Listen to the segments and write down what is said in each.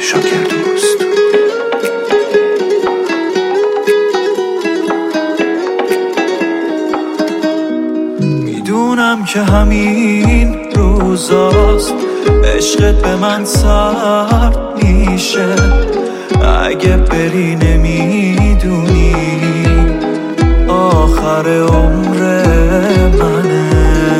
شاکر دوست. میدونم که همین روزاست عشقت به من سر میشه، اگه بری نمیدونی آخر عمر منه.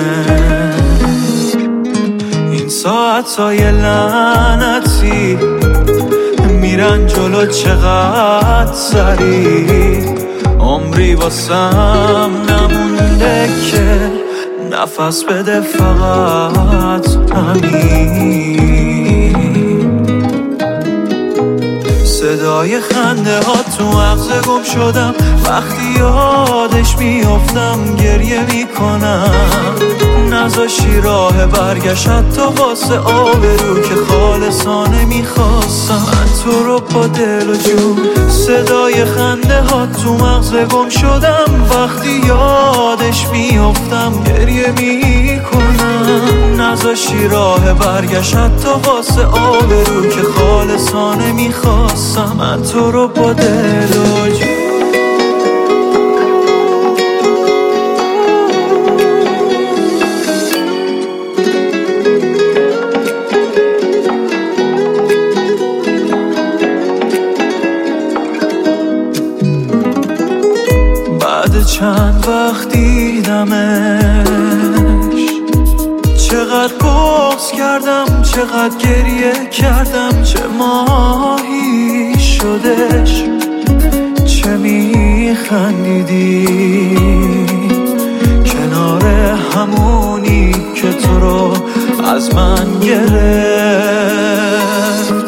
این ساعتهای لعنتی میرن جلو چقدر سریع، عمری واسم نمونده که نفس بده فقط همین. صدای خنده ها تو مغز گم شدم، وقتی یادش میافتم گریه میکنم. نذاشی راه برگشت تا واسه آبرو که خالصانه میخواستم من تو رو با دل و جون. صدای خنده ها تو مغز گم شدم، وقتی یادش میافتم گریه میکنم. نذاشی راه برگشت تا واسه آبرو که خالصانه میخواستم من تو رو با دل و جون. چند وقت دیدمش، چقدر بغض کردم، چقدر گریه کردم، چه ماهی شدش، چه میخندیدی کنار همونی که تو رو از من گرفت.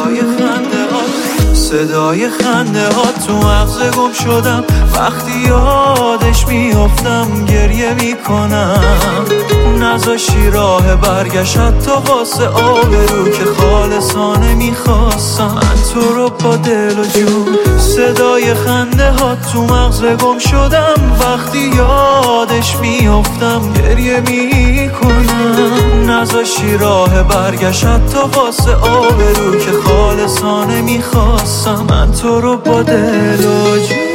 صدای خنده ها تو مغز گم شدم، وقتی یادش میافتم گریه میکنم. نذاشی راه برگشت تا واسه آبرو که خالصانه میخواستم من تو رو با دل و جون. صدای خنده ها تو مغز گم شدم، وقتی یادش میافتم گریه میکنم. نذاشی راه برگشت تا واسه آبرو که خالصانه میخواستم من تو رو با دل و جون.